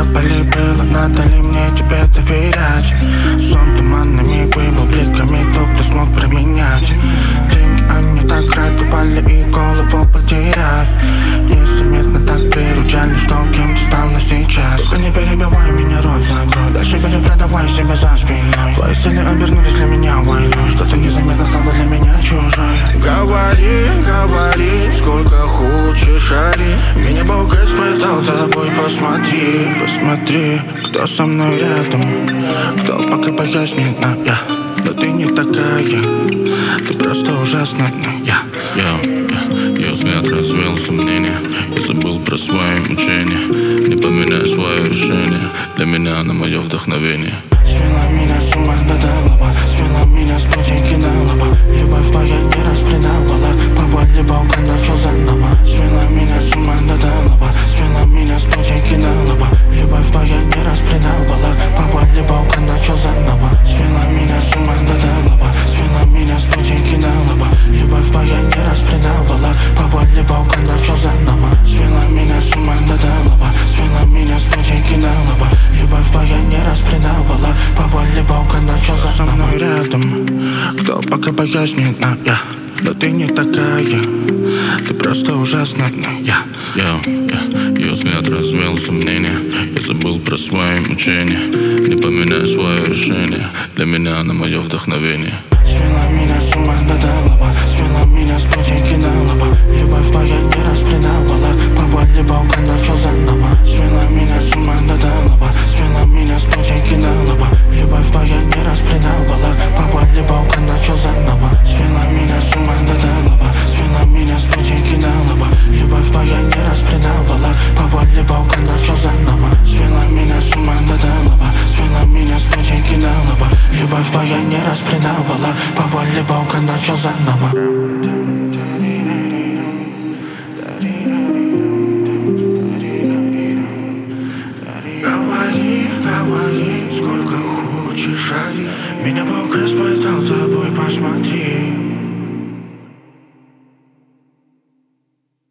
боли было, надо ли мне тебе доверять? Сон туманными выбыл бликами, то, кто смог променять деньги, они так рад упали и голову потеряв. Незаметно так приручали, что кем ты стал на сейчас. Только не перебивай меня, рот закрой, дальше перепродавай себя за спиной. Твои цели обернулись для меня войной, что-то незаметно стало для меня чужой. Говори, говори, сколько хочешь, ори. Меня Бог испытал тобой, посмотри, посмотри, кто со мной рядом, кто пока пояснит нам, но ты не такая, ты просто ужасная, Ее взгляд развеял сомнения. Я забыл про свои мучения. Не поменяй свое решение. Для меня она мое вдохновение. Свела меня с ума до талого, свела меня с крутеньки на лоба. Любовь твоя не раз предавала, по воле Бога начал заново. Свела меня с ума до талого, свела меня с крутеньки на лоба. Любовь твоя не раз предавала, по воле Бога начал заново. Свела меня с ума до талого, свела меня с крутеньки на лоба. Любовь твоя не раз предавала, по воле Бога начал заново. Свела меня с ума до талого, свела меня с крутеньки на лоба. Любовь твоя не раз предавала, по воле Бога начал заново. Со мной рядом, кто пока пояснит нам, но ты не такая, ты просто ужасная, Ее взгляд развеял сомнения. Я забыл про свои мучения. Не поменяй свое решение. Для меня она мое вдохновение. Свела меня с ума до талого, свела меня с крутеньки на лоба. Любовь твоя не раз предавала, по воле Бога начал заново. Свела меня с ума до талого, свела меня с крутеньки на лоба. Любовь твоя не раз предавала, по воле Бога начал заново. Свела меня с ума до талого, свела меня с крутеньки на лоба. Любовь твоя не раз предавала, по воле Бога начал заново. Свела меня с ума до талого, свела меня с крутеньки на лоба. Любовь твоя не раз предавала, по воле Бога начал заново. Говори, говори, сколько хочешь, ори. Меня Бог испытал тобой, посмотри.